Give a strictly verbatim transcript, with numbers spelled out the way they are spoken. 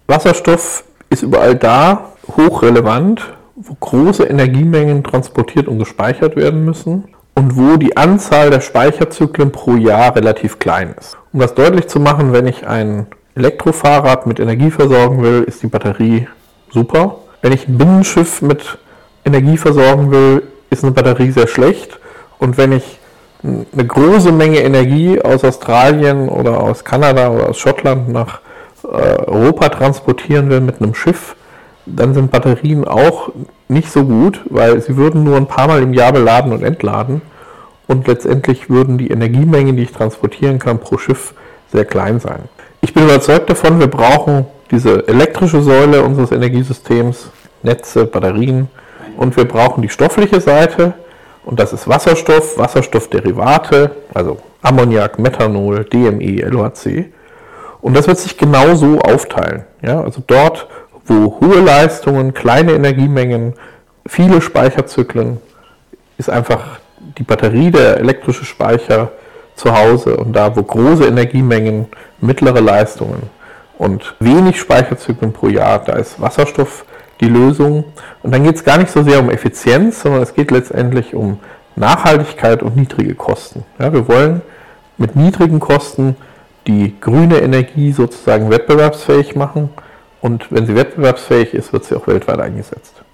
Wasserstoff ist überall da hochrelevant, wo große Energiemengen transportiert und gespeichert werden müssen und wo die Anzahl der Speicherzyklen pro Jahr relativ klein ist. Um das deutlich zu machen, wenn ich ein Elektrofahrrad mit Energie versorgen will, ist die Batterie super. Wenn ich ein Binnenschiff mit Energie versorgen will, ist eine Batterie sehr schlecht. Und wenn ich eine große Menge Energie aus Australien oder aus Kanada oder aus Schottland nach äh, Europa transportieren will mit einem Schiff, dann sind Batterien auch nicht so gut, weil sie würden nur ein paar Mal im Jahr beladen und entladen. Und letztendlich würden die Energiemengen, die ich transportieren kann, pro Schiff sehr klein sein. Ich bin überzeugt davon, wir brauchen diese elektrische Säule unseres Energiesystems, Netze, Batterien, und wir brauchen die stoffliche Seite, und das ist Wasserstoff, Wasserstoffderivate, also Ammoniak, Methanol, D M E, L O H C. Und das wird sich genauso aufteilen. Ja? Also dort, wo hohe Leistungen, kleine Energiemengen, viele Speicherzyklen, ist einfach die Batterie der elektrische Speicher zu Hause, und da, wo große Energiemengen, mittlere Leistungen und wenig Speicherzyklen pro Jahr, da ist Wasserstoff die Lösung. Und dann geht es gar nicht so sehr um Effizienz, sondern es geht letztendlich um Nachhaltigkeit und niedrige Kosten. Ja, wir wollen mit niedrigen Kosten die grüne Energie sozusagen wettbewerbsfähig machen, und wenn sie wettbewerbsfähig ist, wird sie auch weltweit eingesetzt.